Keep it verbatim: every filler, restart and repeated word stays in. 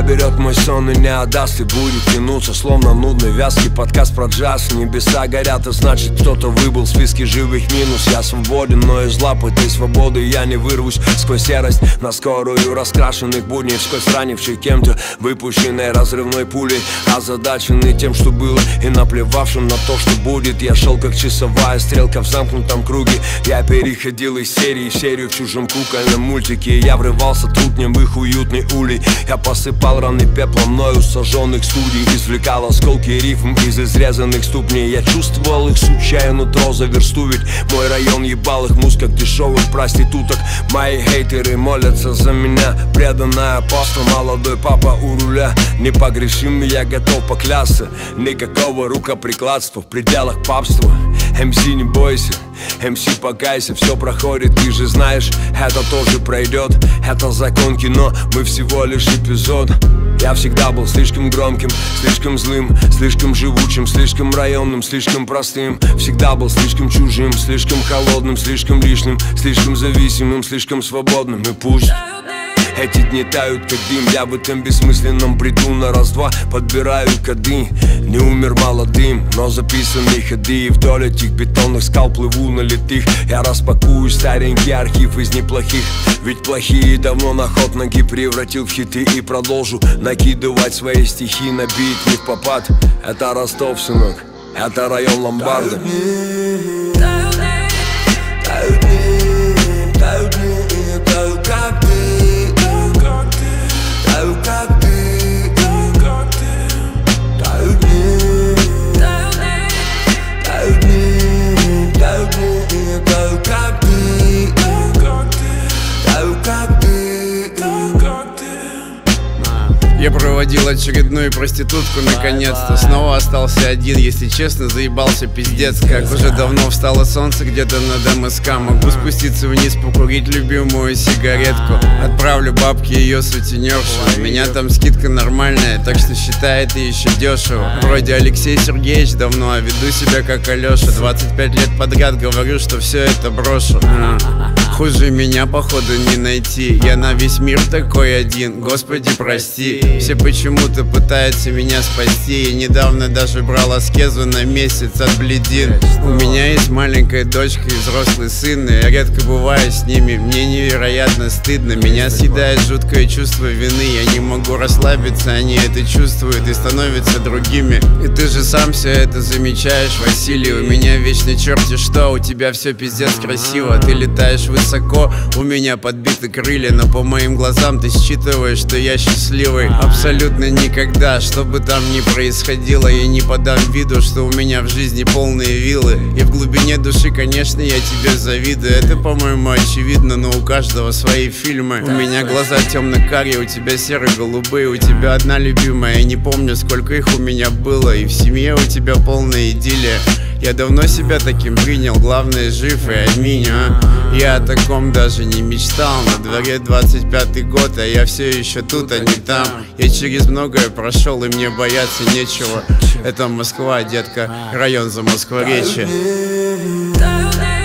Заберет мой сон и не отдаст, и будет тянуться, словно нудный вязкий подкаст про джаз. Небеса горят, и значит кто-то выбыл в списке живых минус. Я свободен, но из лап этой свободы я не вырвусь. Сквозь серость на скорую раскрашенных будней, сквозь ранивший кем-то выпущенной разрывной пулей, озадаченный тем, что было, и наплевавшим на то, что будет. Я шел как часовая стрелка в замкнутом круге. Я переходил из серии в серию в чужом кукольном мультике. Я врывался трутнем в их уютный улей. Я посыпал раны пеплом мною сожженных студий, извлекал осколки рифм из изрезанных ступней. Я чувствовал их сучая нутро за версту, ведь мой район ебал их муз как дешевых проституток. Мои хейтеры молятся за меня, преданная паства, молодой папа у руля. Непогрешим, я готов поклясться, никакого рукоприкладства в пределах папства. эм си, не бойся, эм си, покайся, все проходит, ты же знаешь, это тоже пройдет. Это закон кино, мы всего лишь эпизод. Я всегда был слишком громким, слишком злым, слишком живучим, слишком районным, слишком простым. Всегда был слишком чужим, слишком холодным, слишком лишним, слишком зависимым, слишком свободным. И пусть эти дни тают как дым, я в этом бессмысленном бреду на раз-два подбираю коды. Не умер молодым, но записаны ходы, и вдоль этих бетонных скал плыву на литых. Я распакую старенький архив из неплохих, ведь плохие давно на ход ноги превратил в хиты. И продолжу накидывать свои стихи на бит не в попад. Это Ростов, сынок, это район ломбарда. Тают дни, тают дни, тают дни, тают как ты. Таю, как ты, таю, дни, таю, дни, таю, дни, таю, дни, таю, как ты, таю, как ты, как ты. Я проводил очередную проститутку наконец-то. Снова остался один, если честно, заебался пиздец. Как уже давно встало солнце где-то над эм эс ка. Могу спуститься вниз, покурить любимую сигаретку. Отправлю бабки ее сутенершу. У меня там скидка нормальная, так что считай это еще дешево. Вроде Алексей Сергеевич давно, а веду себя как Алеша. двадцать пять лет подряд говорю, что все это брошу. Хуже меня походу не найти. Я на весь мир такой один, Господи прости. Все почему-то пытаются меня спасти. Я недавно даже брал аскезу на месяц от бледин. У меня есть маленькая дочка и взрослый сын, и я редко бываю с ними. Мне невероятно стыдно, меня съедает жуткое чувство вины. Я не могу расслабиться, они это чувствуют и становятся другими. И ты же сам все это замечаешь, Василий. У меня вечно черти что, у тебя все пиздец красиво. Ты летаешь высоко, у меня подбиты крылья, но по моим глазам ты считываешь, что я счастливый. Абсолютно никогда, что бы там ни происходило, я не подам виду, что у меня в жизни полные виллы. И в глубине души, конечно, я тебе завидую. Это, по-моему, очевидно, но у каждого свои фильмы. У меня глаза темно-карие, у тебя серо-голубые. У тебя одна любимая, я не помню, сколько их у меня было. И в семье у тебя полная идиллия. Я давно себя таким принял, главное жив и аминь, а? Я о таком даже не мечтал. На дворе двадцать пятый год, а я все еще тут, а не там. Я через многое прошел, и мне бояться нечего. Это Москва, детка, район Замоскворечья.